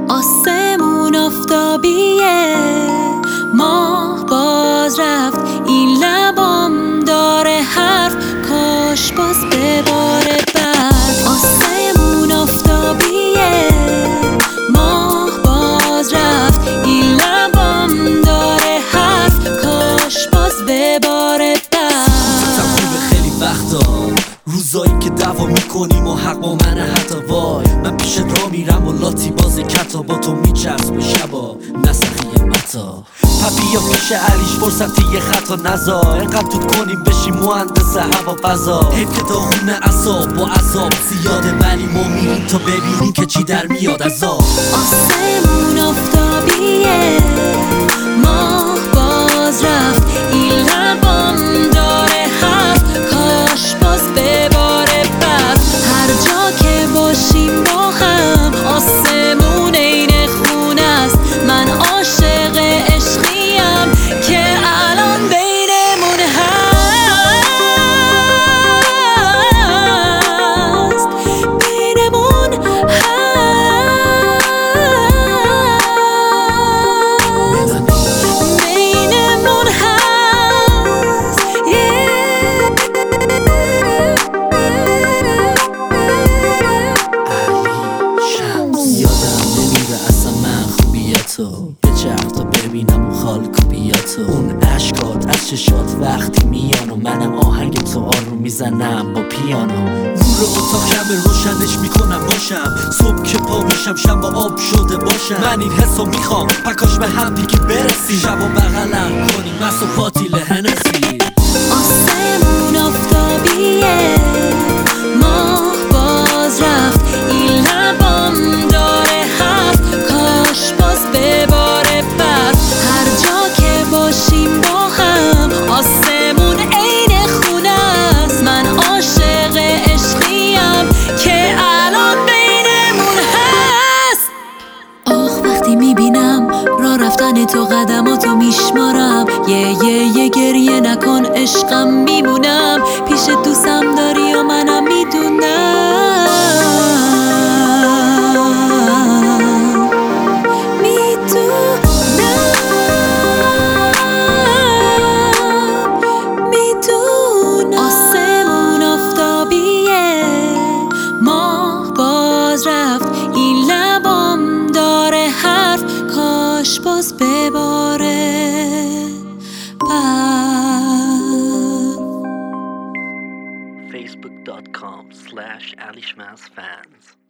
آسمون آفتابیه، ماه باز رفت، این لبام داره حرف، کاش باز بباره برف. آسمون آفتابیه، ماه باز رفت، این لبام داره حرف، کاش باز بباره برف. خیلی وقتا روزایی که دعوا میکنیم و حق با منه حتی وای، من پیشت را میرم و لاتی باز کتا با تو میچرس به شبا نسخی متا پپیا پیش علیش فرصتی یه خطا نزا، اینقدر دود کنیم بشیم مهندس هوا فضا. حیف که داغون اعصاب و عذاب زیاده، ولی ما میریم تا ببینیم که چی در میاد از آب. آسمون آفتابیه، ماه باز رفت، این لبام داره حرف، کاش باز بباره برف. هر جا که باشیم با هم، آسمون عین خونه است، من عاشق عشقیم که الان بینمون هست، بینمون بچرخ تا ببینم اون خالکوبیاتو، اون عشقات از چشات وقتی میان و منم آهنگ تو آروم میزنم با پیانو. نور اتاق شب روشنش میکنم باشم، صبح که پا میشم شب با آب شده باشم. من این حسو میخوام پکاش به هم دیگه برسیم، شب و بغلم کنیم مست و پاتیل هنسی. آسمون آفتابیه، ماه باز رفت، این لبام داره حرف، کاش باز بباره برف. هر جا که باشیم با هم، آسمون عین خونه است، من عاشق عشقیم که الان بینمون هست. آخ وقتی میبینم راه رفتن تو قدماتو میشمارم، یه گریه نکن عشقم، میمونم پیش دوستم داری و منم میدونم. آسمون آفتابیه، ماه باز رفت، این لبام داره حرف، کاش باز بباره برف. facebook.com/alishmansfans